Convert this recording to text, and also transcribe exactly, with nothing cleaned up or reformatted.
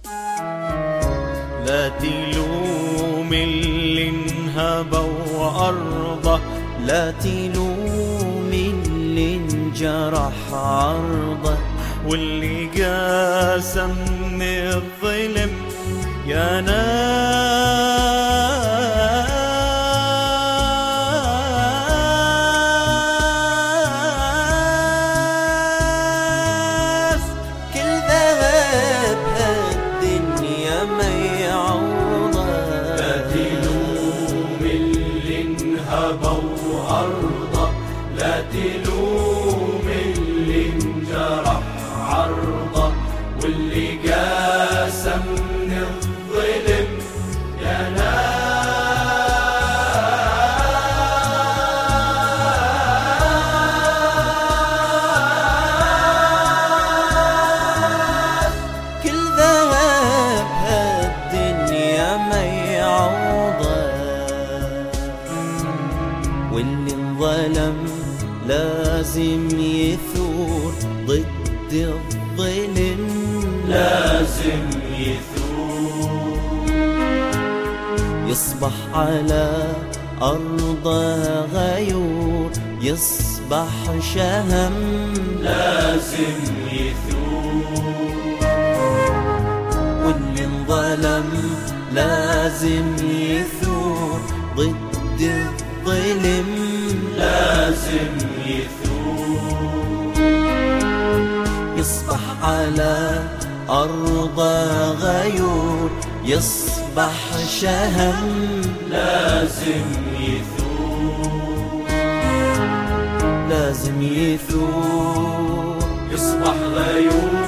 لا تلوم اللي انهبى وأرضه، لا تلوم اللي انجرح عرضه، واللي قاسى من الظلم يا ناس. كل ذهب هالدنيا ما يعوضه. لا تلوم اللي انهبى وأرضه، لا تلوم اللي انجرح عرضه، واللي قاسى من الظلم يا ناس. كل ذهب هالدنيا ما يعوضه، واللي انظلم لازم يثور ضد الظلم، لازم يثور. يصبح على أرضه غيور، يصبح شهم، لازم يثور. واللي انظلم لازم يثور ضد الظلم، لازم يثور. يصبح على أرضه غيور، يصبح شهم، لازم يثور. لازم يثور. يصبح غيور.